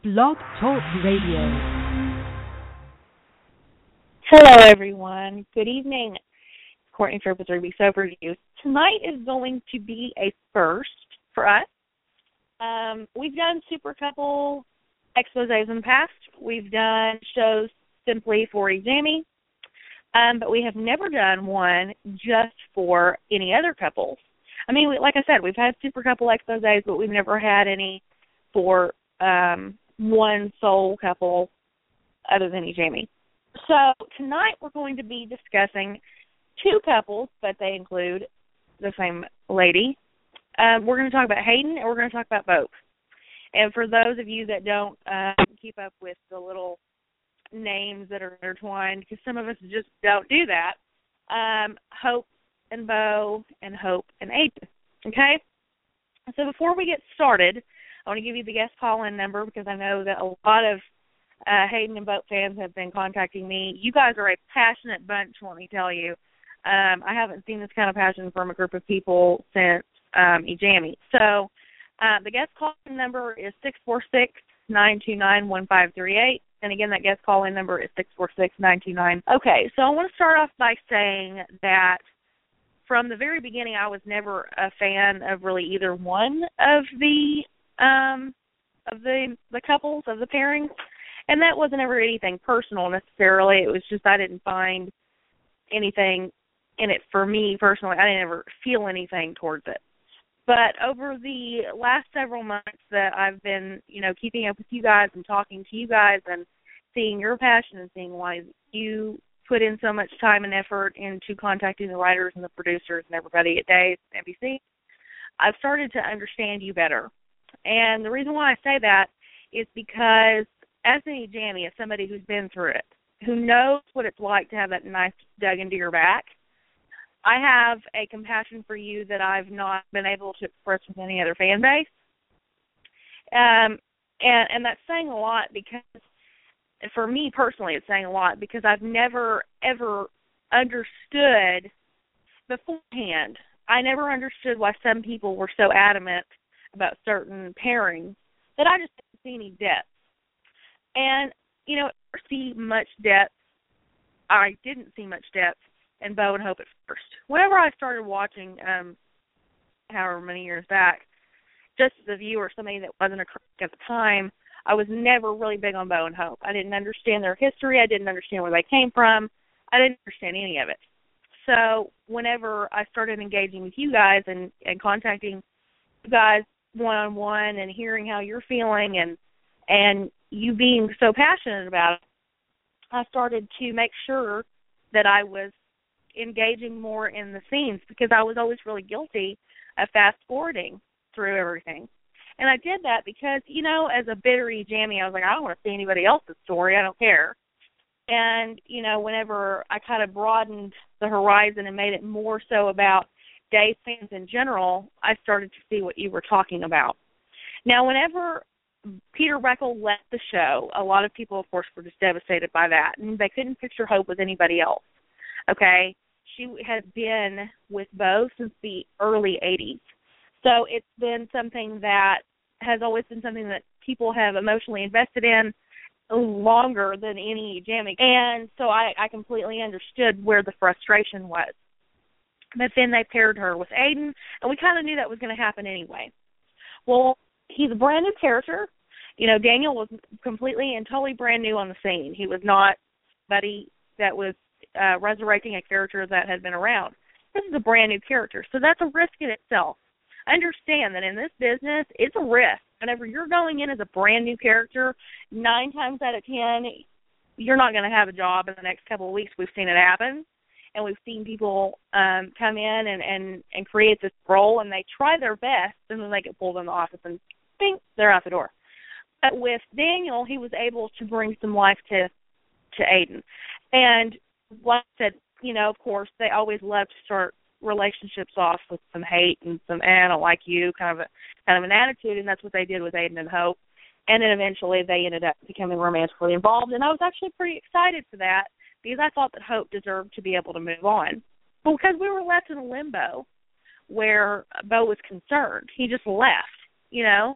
Blog Talk Radio. Hello, everyone. Good evening. Courtney Tripp with Ruby Sober You. Tonight is going to be a first for us. We've done super couple exposés in the past. We've done shows simply for Jamie, but we have never done one just for any other couples. I mean, like I said, we've had super couple exposés, but we've never had any for one sole couple other than Jamie. So tonight we're going to be discussing two couples, but they include the same lady. We're going to talk about Hayden, and we're going to talk about both. And for those of you that don't keep up with the little names that are intertwined, because some of us just don't do that, Hope and Bo and Hope and Aiden. Okay? So before we get started, I want to give you the guest call-in number because I know that a lot of Hayden and Boat fans have been contacting me. You guys are a passionate bunch, let me tell you. I haven't seen this kind of passion from a group of people since Ejami. So the guest call-in number is 646-929-1538. And again, that guest call-in number is 646-929. Okay, so I want to start off by saying that from the very beginning, I was never a fan of really either one of the couples, of the pairings. And that wasn't ever anything personal necessarily. It was just I didn't find anything in it for me personally. I didn't ever feel anything towards it. But over the last several months that I've been, keeping up with you guys and talking to you guys and seeing your passion and seeing why you put in so much time and effort into contacting the writers and the producers and everybody at Days and NBC, I've started to understand you better. And the reason why I say that is because as an Ejami, as somebody who's been through it, who knows what it's like to have that knife dug into your back, I have a compassion for you that I've not been able to express with any other fan base. And that's saying a lot because, for me personally, it's saying a lot because I've never, ever understood beforehand. I never understood why some people were so adamant about certain pairings that I just didn't see any depth. And, I didn't see much depth in Bo and Hope at first. Whenever I started watching, however many years back, just as a viewer, somebody that wasn't a critic at the time, I was never really big on Bo and Hope. I didn't understand their history. I didn't understand where they came from. I didn't understand any of it. So whenever I started engaging with you guys and contacting you guys one-on-one and hearing how you're feeling and you being so passionate about it, I started to make sure that I was engaging more in the scenes because I was always really guilty of fast-forwarding through everything. And I did that because, as a bitter Ejami, I was like, I don't want to see anybody else's story. I don't care. And, whenever I kind of broadened the horizon and made it more so about Days fans in general, I started to see what you were talking about. Now, whenever Peter Reckell left the show, a lot of people, of course, were just devastated by that, and they couldn't picture Hope with anybody else, okay? She has been with Bo since the early 80s, so it's been something that has always been something that people have emotionally invested in longer than any Ejami, and so I completely understood where the frustration was. But then they paired her with Aiden, and we kind of knew that was going to happen anyway. Well, he's a brand new character. Daniel was completely and totally brand new on the scene. He was not somebody that was resurrecting a character that had been around. This is a brand new character, so that's a risk in itself. Understand that in this business, it's a risk. Whenever you're going in as a brand new character, 9 times out of 10, you're not going to have a job in the next couple of weeks. We've seen it happen. And we've seen people come in and create this role, and they try their best, and then they get pulled in the office, and bing, they're out the door. But with Daniel, he was able to bring some life to Aiden. And like I said, of course, they always love to start relationships off with some hate and some, I don't like you, kind of an attitude, and that's what they did with Aiden and Hope. And then eventually they ended up becoming romantically involved, and I was actually pretty excited for that, because I thought that Hope deserved to be able to move on. But because we were left in a limbo where Bo was concerned, he just left,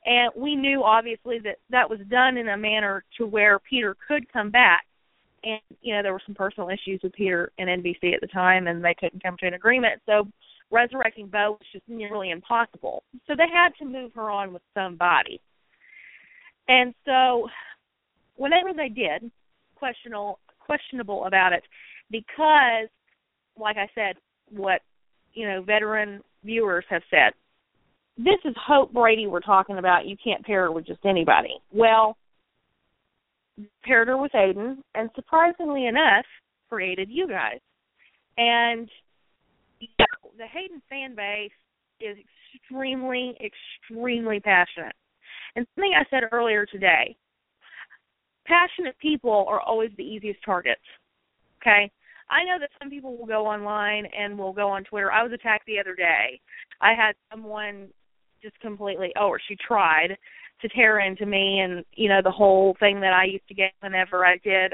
And we knew, obviously, that that was done in a manner to where Peter could come back. And, you know, there were some personal issues with Peter and NBC at the time, and they couldn't come to an agreement. So resurrecting Bo was just nearly impossible. So they had to move her on with somebody. And so whenever they did, questionable about it, because, like I said, what, you know, veteran viewers have said, this is Hope Brady we're talking about. You can't pair her with just anybody. Well, paired her with Aiden, and surprisingly enough, created you guys. And you know, the Hayden fan base is extremely, extremely passionate. And something I said earlier today, passionate people are always the easiest targets, okay? I know that some people will go online and will go on Twitter. I was attacked the other day. I had someone just completely, she tried to tear into me, and, you know, the whole thing that I used to get whenever I did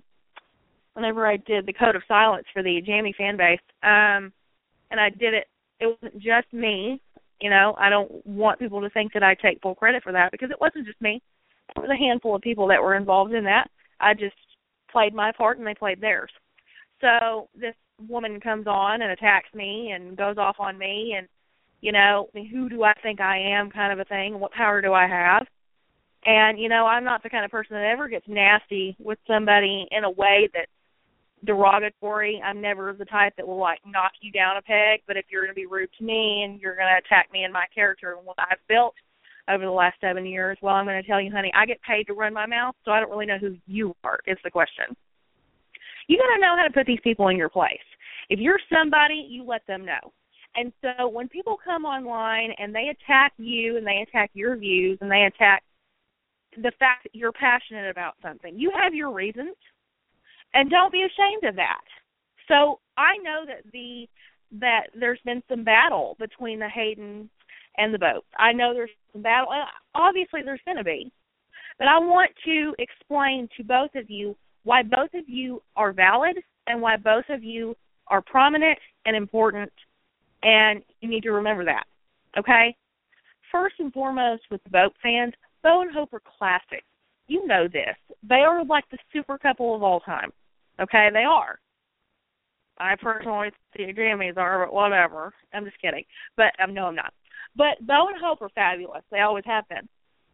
the Code of Silence for the Jamie fan base. And I did it. It wasn't just me. You know, I don't want people to think that I take full credit for that, because it wasn't just me. It was a handful of people that were involved in that. I just played my part and they played theirs. So this woman comes on and attacks me and goes off on me and, you know, who do I think I am kind of a thing. What power do I have? And, you know, I'm not the kind of person that ever gets nasty with somebody in a way that's derogatory. I'm never the type that will, like, knock you down a peg. But if you're going to be rude to me and you're going to attack me and my character and what I've built over the last 7 years, well, I'm going to tell you, honey, I get paid to run my mouth, so I don't really know who you are is the question. You got to know how to put these people in your place. If you're somebody, you let them know. And so when people come online and they attack you and they attack your views and they attack the fact that you're passionate about something, you have your reasons, and don't be ashamed of that. So I know that there's been some battle between the Hayden and the Boats. I know there's some battle, and obviously there's going to be. But I want to explain to both of you why both of you are valid and why both of you are prominent and important, and you need to remember that, okay? First and foremost, with the Boat fans, Bo and Hope are classics. You know this. They are like the super couple of all time, okay? They are. I personally think the Grammys are, but whatever. I'm just kidding. But no, I'm not. But Bo and Hope are fabulous. They always have been.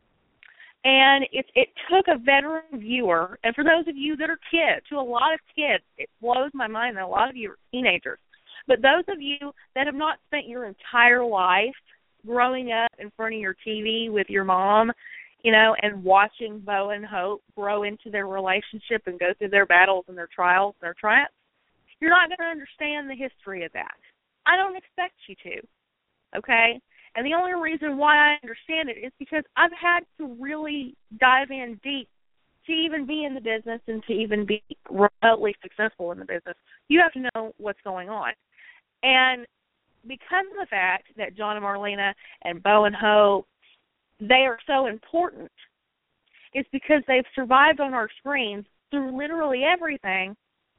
And it took a veteran viewer, and for those of you that are kids, to a lot of kids, it blows my mind that a lot of you are teenagers. But those of you that have not spent your entire life growing up in front of your TV with your mom, you know, and watching Bo and Hope grow into their relationship and go through their battles and their trials and their triumphs, you're not going to understand the history of that. I don't expect you to, okay? And the only reason why I understand it is because I've had to really dive in deep to even be in the business and to even be remotely successful in the business. You have to know what's going on. And because of the fact that John and Marlena and Bo and Hope, they are so important, it's because they've survived on our screens through literally everything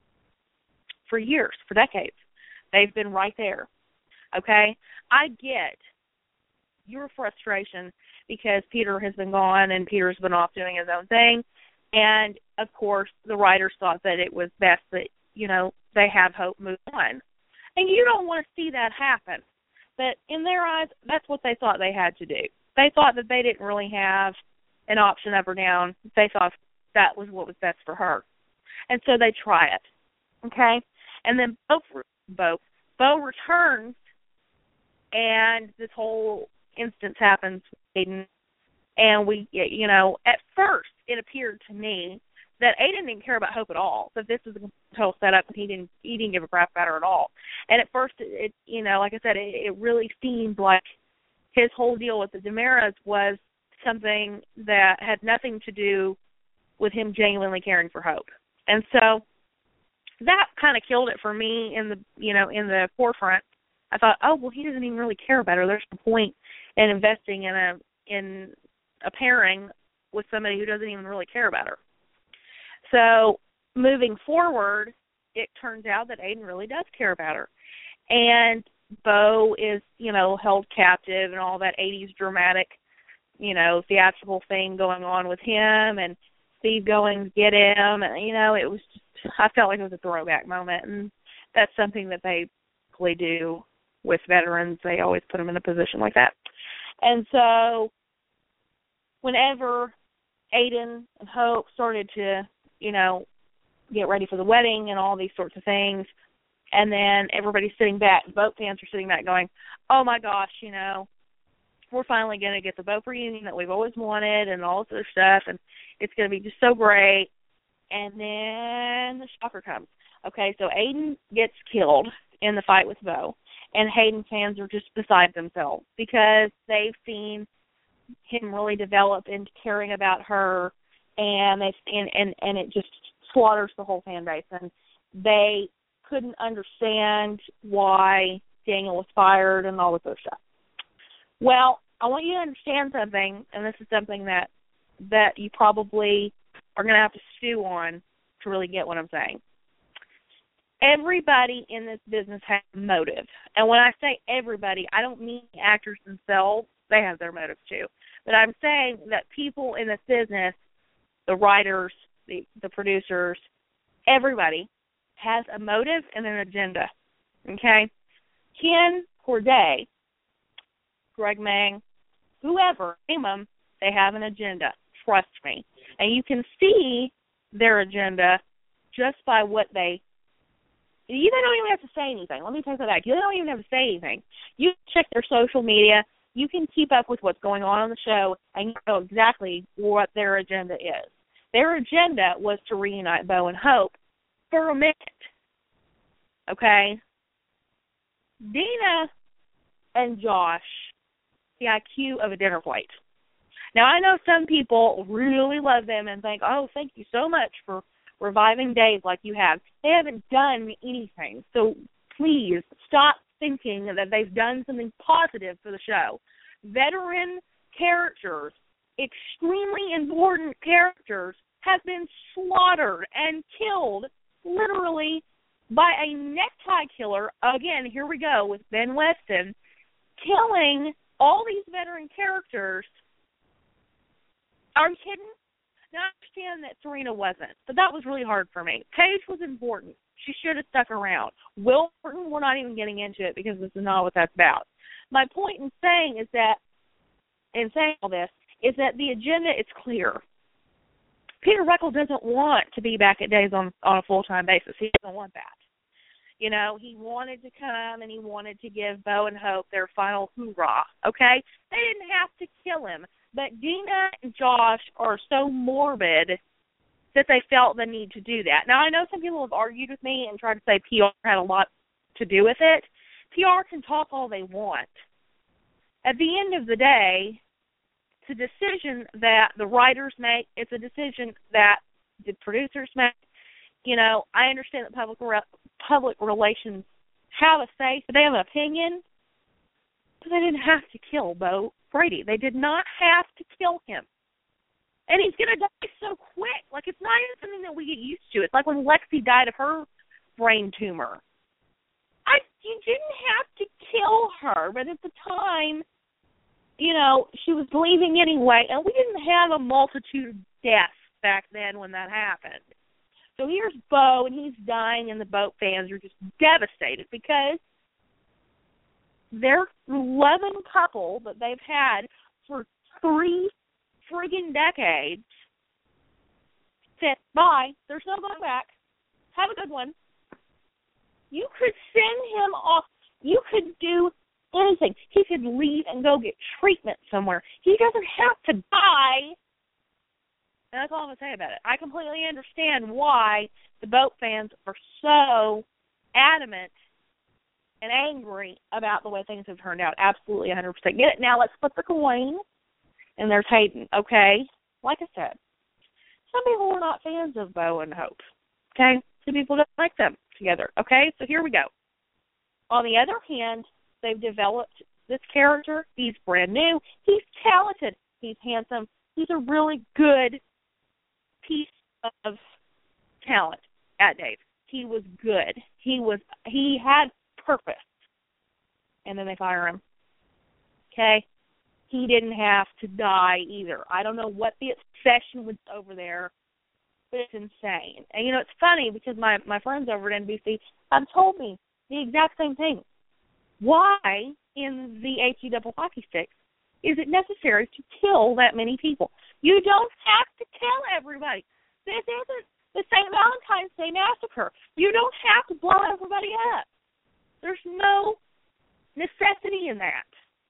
for years, for decades. They've been right there, okay? I get your frustration because Peter has been gone and Peter's been off doing his own thing. And, of course, the writers thought that it was best that, you know, they have Hope move on. And you don't want to see that happen. But in their eyes, that's what they thought they had to do. They thought that they didn't really have an option up or down. They thought that was what was best for her. And so they try it, okay? And then Bo returns, and this whole instance happens with Aiden. And we, you know, at first it appeared to me that Aiden didn't care about Hope at all, that this was a total setup, and he didn't give a crap about her at all. And at first, it you know, like I said, it really seemed like his whole deal with the DiMeras was something that had nothing to do with him genuinely caring for Hope. And so that kind of killed it for me in the forefront. I thought, oh, well, he doesn't even really care about her. There's no point in investing in a pairing with somebody who doesn't even really care about her. So moving forward, it turns out that Aiden really does care about her. And Bo is, you know, held captive and all that 80s dramatic theatrical thing going on with him and Steve going to get him. And, it was just, I felt like it was a throwback moment. And that's something that they really do with veterans. They always put them in a position like that. And so whenever Aiden and Hope started to, get ready for the wedding and all these sorts of things, and then everybody's sitting back, boat fans are sitting back going, oh my gosh, we're finally going to get the boat reunion that we've always wanted and all this other stuff, and it's going to be just so great. And then the shocker comes. Okay, so Aiden gets killed in the fight with Bo, and Hayden fans are just beside themselves because they've seen him really develop into caring about her, and it just slaughters the whole fan base. And they couldn't understand why Daniel was fired and all this other stuff. Well, I want you to understand something, and this is something that you probably are going to have to stew on to really get what I'm saying. Everybody in this business has a motive. And when I say everybody, I don't mean the actors themselves. They have their motives too. But I'm saying that people in this business, the writers, the producers, everybody has a motive and an agenda. Okay? Ken Corday, Greg Mang, whoever, name them, they have an agenda. Trust me. And you can see their agenda just by what they... You don't even have to say anything. Let me take that back. You don't even have to say anything. You check their social media. You can keep up with what's going on the show, and you know exactly what their agenda is. Their agenda was to reunite Bo and Hope for a minute. Okay? Dina and Josh, the IQ of a dinner plate. Now, I know some people really love them and think, oh, thank you so much for reviving Dave like you have. They haven't done anything. So please stop thinking that they've done something positive for the show. Veteran characters, extremely important characters, have been slaughtered and killed literally by a necktie killer. Again, here we go with Ben Weston, killing all these veteran characters. Are you kidding? Now, I understand that Serena wasn't, but that was really hard for me. Paige was important. She should have stuck around. Will Horton, we're not even getting into it because this is not what that's about. My point in saying is that, in saying all this, is that the agenda is clear. Peter Reckle doesn't want to be back at Days on a full-time basis. He doesn't want that. He wanted to come and he wanted to give Bo and Hope their final hoorah, okay? They didn't have to kill him. But Dina and Josh are so morbid that they felt the need to do that. Now, I know some people have argued with me and tried to say PR had a lot to do with it. PR can talk all they want. At the end of the day, it's a decision that the writers make. It's a decision that the producers make. I understand that public relations have a say, but they have an opinion. But they didn't have to kill Bo Brady. They did not have to kill him. And he's going to die so quick. Like, it's not even something that we get used to. It's like when Lexi died of her brain tumor. You didn't have to kill her, but at the time, she was leaving anyway, and we didn't have a multitude of deaths back then when that happened. So here's Bo, and he's dying, and the boat fans are just devastated because their loving couple that they've had for 3 friggin' decades said, bye, there's no going back. Have a good one. You could send him off. You could do anything. He could leave and go get treatment somewhere. He doesn't have to die. And that's all I'm going to say about it. I completely understand why the boat fans are so adamant and angry about the way things have turned out. Absolutely, 100%. Get it? Now let's flip the coin, and there's Hayden, okay? Like I said, some people are not fans of Bo and Hope, okay? Some people don't like them together, okay? So here we go. On the other hand, they've developed this character. He's brand new. He's talented. He's handsome. He's a really good piece of talent at Dave. He was good. He had purpose. And then they fire him. Okay? he didn't have to die either. I don't know what the obsession was over there, but it's insane. And, it's funny because my friends over at NBC have told me the exact same thing. Why in the HE double hockey sticks is it necessary to kill that many people? You don't have to kill everybody. This isn't the St. Valentine's Day Massacre. You don't have to blow everybody up. There's no necessity in that.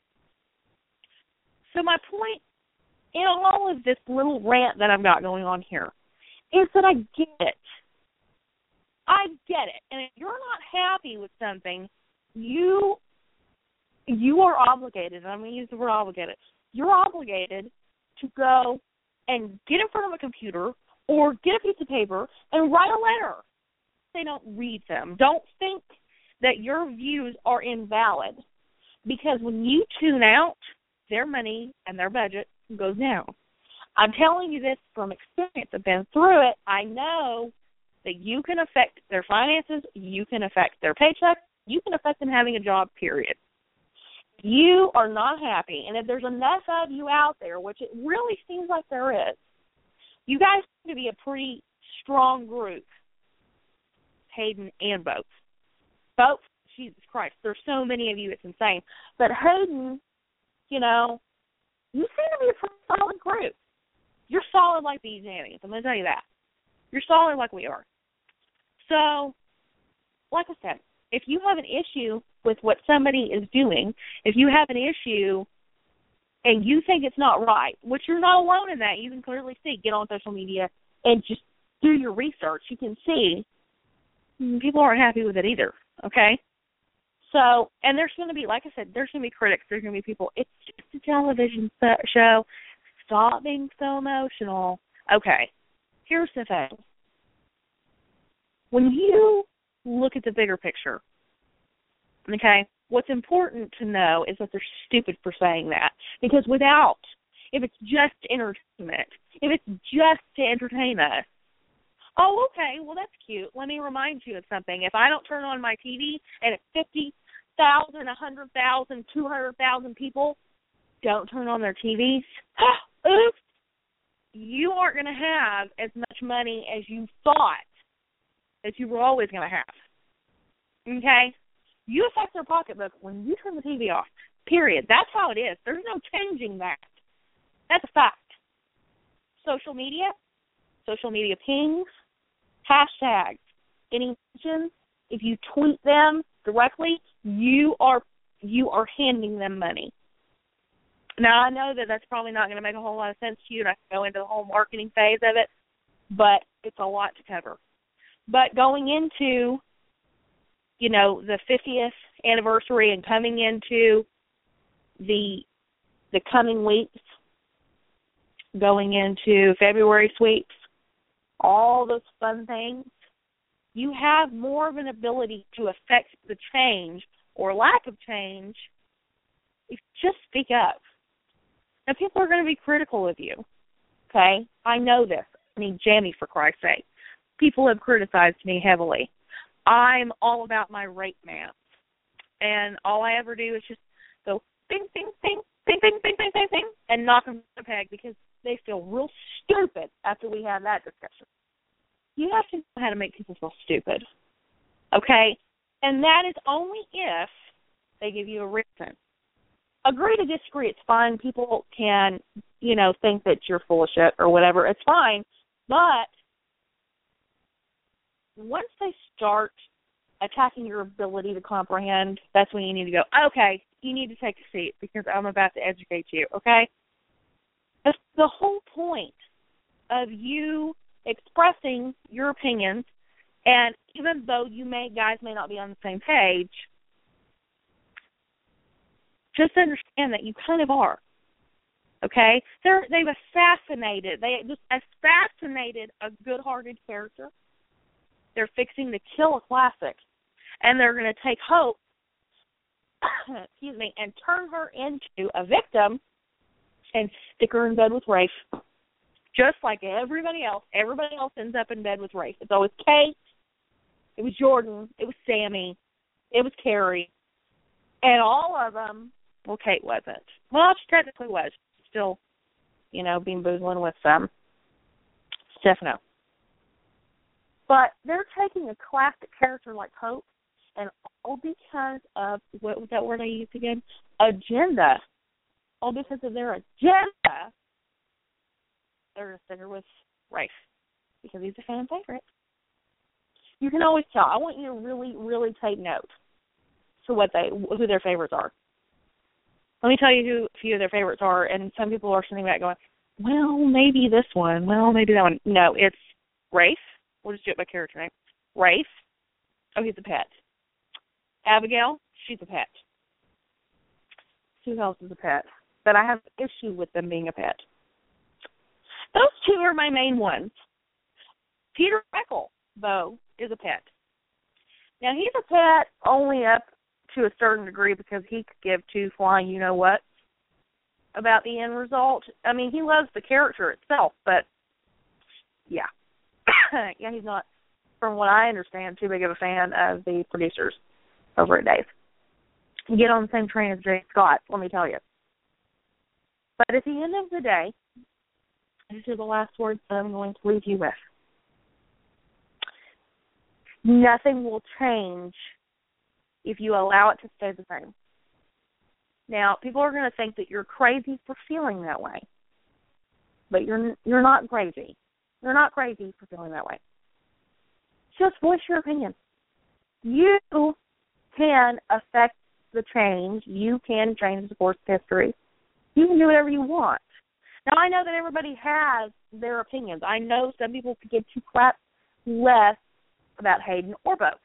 So my point in all of this little rant that I've got going on here is that I get it. I get it. And if you're not happy with something, you are obligated, and I'm going to use the word obligated, you're obligated to go and get in front of a computer or get a piece of paper and write a letter. They don't read them. Don't think that your views are invalid, because when you tune out, their money and their budget goes down. I'm telling you this from experience. I've been through it. I know that you can affect their finances, you can affect their paycheck, you can affect them having a job, period. You are not happy, and if there's enough of you out there, which it really seems like there is, you guys seem to be a pretty strong group, Hayden and Both. Both, Jesus Christ, there's so many of you, it's insane. But Hayden, you seem to be a pretty solid group. You're solid like these Annies, I'm going to tell you that. You're solid like we are. So, like I said, if you have an issue with what somebody is doing, if you have an issue and you think it's not right, which you're not alone in that, you can clearly see, get on social media and just do your research. You can see people aren't happy with it either, okay? So, and there's going to be, like I said, there's going to be critics. There's going to be people. It's just a television show. Stop being so emotional. Okay, here's the thing. When you look at the bigger picture, okay, what's important to know is that they're stupid for saying that. Because if it's just entertainment, if it's just to entertain us, oh, okay, well, that's cute. Let me remind you of something. If I don't turn on my TV and it's 50,000, 100,000, 200,000 people don't turn on their TVs, oops, you aren't going to have as much money as you thought that you were always going to have. Okay? You affect their pocketbook when you turn the TV off, period. That's how it is. There's no changing that. That's a fact. Social media pings, hashtags, any mentions, if you tweet them directly, you are handing them money. Now, I know that that's probably not going to make a whole lot of sense to you, and I can go into the whole marketing phase of it, but it's a lot to cover. But going into, the 50th anniversary and coming into the coming weeks, going into February sweeps, all those fun things, you have more of an ability to affect the change or lack of change if you just speak up. Now, people are going to be critical of you, okay? I know this. I mean, Jamie, for Christ's sake. People have criticized me heavily. I'm all about my rape math, and all I ever do is just go bing, bing, bing, bing, bing, bing, bing, bing, bing, and knock them to the peg because they feel real stupid after we have that discussion. You have to know how to make people feel stupid, okay? And that is only if they give you a reason. Agree to disagree. It's fine. People can, think that you're full of shit or whatever. It's fine. But once they start attacking your ability to comprehend, that's when you need to go, okay, you need to take a seat because I'm about to educate you, okay? That's the whole point of you expressing your opinions, and even though guys may not be on the same page, just understand that you kind of are, okay? They've assassinated a good-hearted character. They're fixing to kill a classic, and they're going to take Hope, and turn her into a victim and stick her in bed with Rafe, just like everybody else. Everybody else ends up in bed with Rafe. It's always Kate, it was Jordan, it was Sammy, it was Carrie, and all of them Well, Kate wasn't. Well, she technically was. Still, being boozling with Stefano. But they're taking a classic character like Hope, and all because of, what was that word I used again? Agenda. All because of their agenda, they're going to stick her with Rafe, because he's a fan favorite. You can always tell. I want you to really, really take note to who their favorites are. Let me tell you who a few of their favorites are, and some people are sitting back going, well, maybe this one, well, maybe that one. No, it's Rafe. We'll just do it by character name. Rafe. Oh, he's a pet. Abigail. She's a pet. Who else is a pet? But I have an issue with them being a pet. Those two are my main ones. Peter Reckle, though, is a pet. Now, he's a pet only up to a certain degree because he could give two flying you-know-what about the end result. I mean, he loves the character itself, but, yeah. Yeah, he's not, from what I understand, too big of a fan of the producers over at Dave. Get on the same train as Jay Scott, let me tell you. But at the end of the day, these are the last words that I'm going to leave you with. Nothing will change if you allow it to stay the same. Now, people are going to think that you're crazy for feeling that way. But you're not crazy. You're not crazy for feeling that way. Just voice your opinion. You can affect the change. You can change the course of history. You can do whatever you want. Now, I know that everybody has their opinions. I know some people could give two craps less about Hayden or both.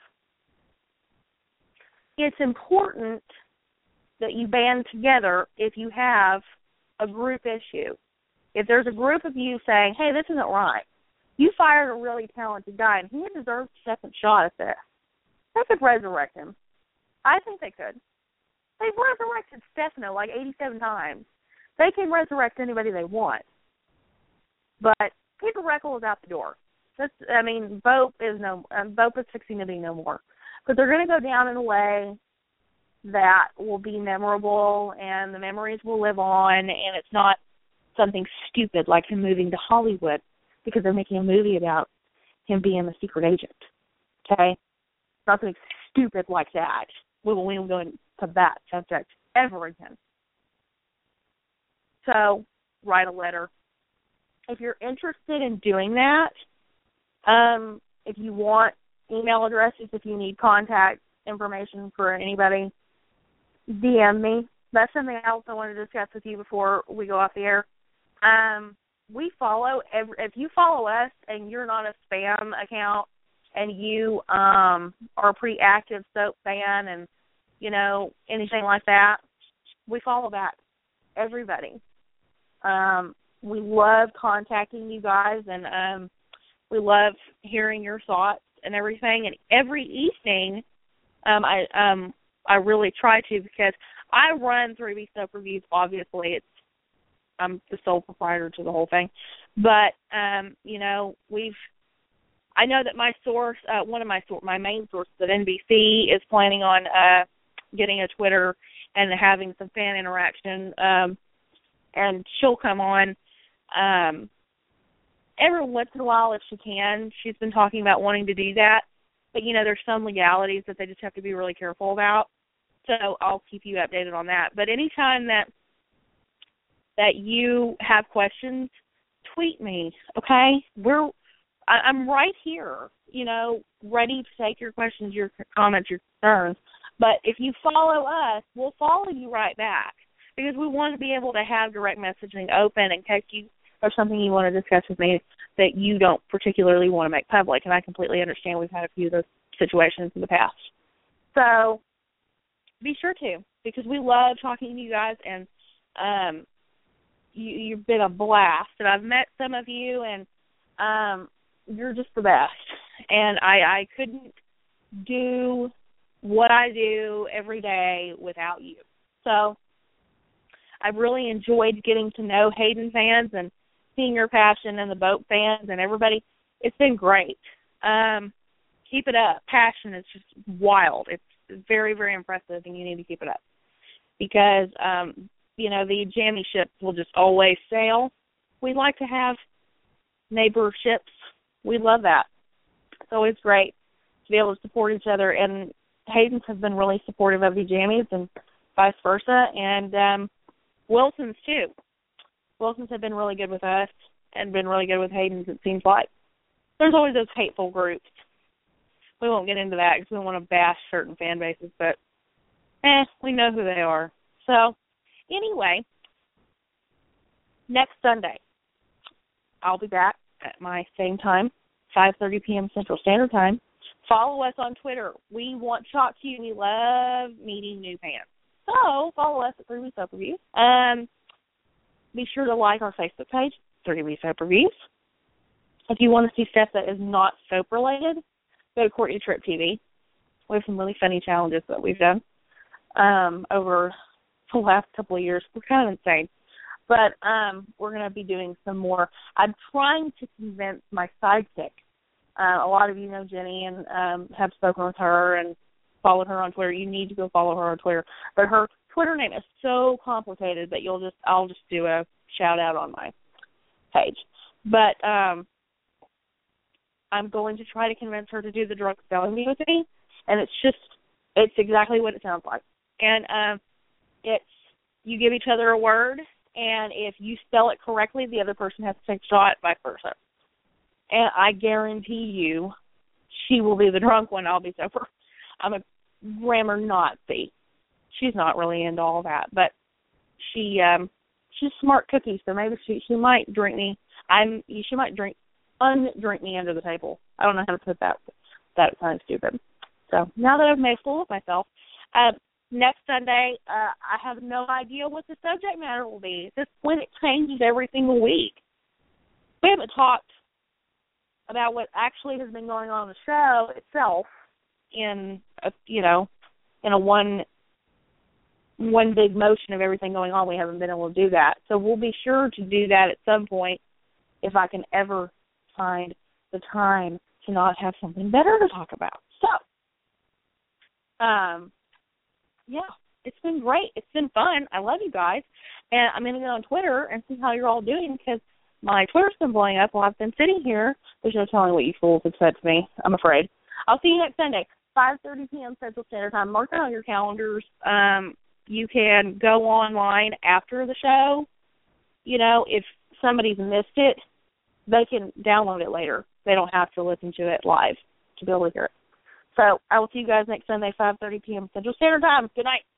It's important that you band together if you have a group issue. If there's a group of you saying, hey, this isn't right, you fired a really talented guy, and he deserves a second shot at this. They could resurrect him. I think they could. They've resurrected Stefano like 87 times. They can resurrect anybody they want. But Peter Reckle is out the door. Bope is fixing to be no more. But they're going to go down in a way that will be memorable, and the memories will live on, and it's not something stupid like him moving to Hollywood because they're making a movie about him being a secret agent. Okay? Not something stupid like that. We won't go into that subject ever again. So, write a letter. If you're interested in doing that, if you want email addresses, if you need contact information for anybody, DM me. That's something else I want to discuss with you before we go off the air. We follow, if you follow us and you're not a spam account and you are a pretty active soap fan and, anything like that, we follow back. Everybody. We love contacting you guys, and we love hearing your thoughts and everything. And every evening, I really try to, because I run 3B Soap Reviews. Obviously, I'm the sole proprietor to the whole thing. But I know that my source, my main source at NBC, is planning on getting a Twitter and having some fan interaction. And she'll come on every once in a while if she can. She's been talking about wanting to do that. But, there's some legalities that they just have to be really careful about. So I'll keep you updated on that. But anytime that you have questions, tweet me, okay? I'm right here, ready to take your questions, your comments, your concerns. But if you follow us, we'll follow you right back, because we want to be able to have direct messaging open in case you or something you want to discuss with me that you don't particularly want to make public. And I completely understand. We've had a few of those situations in the past. So be sure to, because we love talking to you guys, and you've been a blast. And I've met some of you, and you're just the best. And I couldn't do what I do every day without you. So I've really enjoyed getting to know Hayden fans and seeing your passion, and the Boat fans and everybody. It's been great. Keep it up. Passion is just wild. It's very, very impressive, and you need to keep it up. because, the jammy ships will just always sail. We like to have neighbor ships. We love that. It's always great to be able to support each other, and Hayden's has been really supportive of the jammies and vice versa, and Wilson's too. Wilson's have been really good with us and been really good with Hayden's, it seems like. There's always those hateful groups. We won't get into that because we don't want to bash certain fan bases, but we know who they are. So, anyway, next Sunday, I'll be back at my same time, 5:30 p.m. Central Standard Time. Follow us on Twitter. We want to talk to you. We love meeting new fans. So, follow us at 3 Week Soap Reviews. Be sure to like our Facebook page, 3 Week Soap Reviews. If you want to see stuff that is not soap-related, go to Courtney Tripp TV. We have some really funny challenges that we've done over the last couple of years. We're kind of insane. But we're going to be doing some more. I'm trying to convince my sidekick. A lot of you know Jenny and have spoken with her and followed her on Twitter. You need to go follow her on Twitter. But her Twitter name is so complicated that I'll just do a shout-out on my page. But I'm going to try to convince her to do the drunk spelling bee with me, and it's exactly what it sounds like. And it's you give each other a word, and if you spell it correctly, the other person has to take a shot, vice versa. And I guarantee you she will be the drunk one, I'll be sober. I'm a grammar Nazi. She's not really into all that, but she's a smart cookie, so maybe she might drink me. She might undrink me under the table. I don't know how to put that. That sounds stupid. So now that I've made a fool of myself, next Sunday, I have no idea what the subject matter will be. At this point, it changes every single week. We haven't talked about what actually has been going on in the show itself in a one big motion of everything going on. We haven't been able to do that. So we'll be sure to do that at some point if I can ever find the time to not have something better to talk about. So, yeah, it's been great. It's been fun. I love you guys. And I'm going to go on Twitter and see how you're all doing because my Twitter's been blowing up while I've been sitting here. There's no telling what you fools have said to me, I'm afraid. I'll see you next Sunday, 5:30 p.m. Central Standard Time. Mark it on your calendars. You can go online after the show. If somebody's missed it, they can download it later. They don't have to listen to it live to be able to hear it. So I will see you guys next Sunday, 5:30 p.m. Central Standard Time. Good night.